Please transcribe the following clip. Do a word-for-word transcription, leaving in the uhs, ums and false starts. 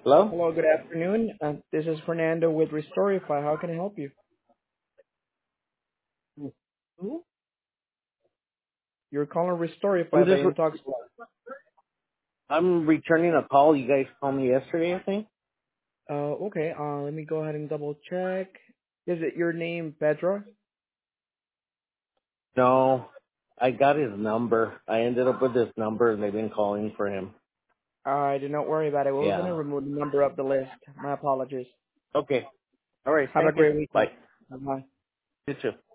Hello? Hello, good afternoon. Uh, this is Fernando with Restorify. How can I help you? Who? You're calling I'm Restorify by just, Intox. I'm returning a call. You guys called me yesterday, I think? Uh, okay. Uh, let me go ahead and double check. Is it your name, Pedro? No, I got his number. I ended up with his number and they've been calling for him. Uh, do not worry about it. We're gonna Yeah. remove the number of the list. My apologies. Okay. All right. Have a Thank you. great Bye. weekend. Bye bye. You too.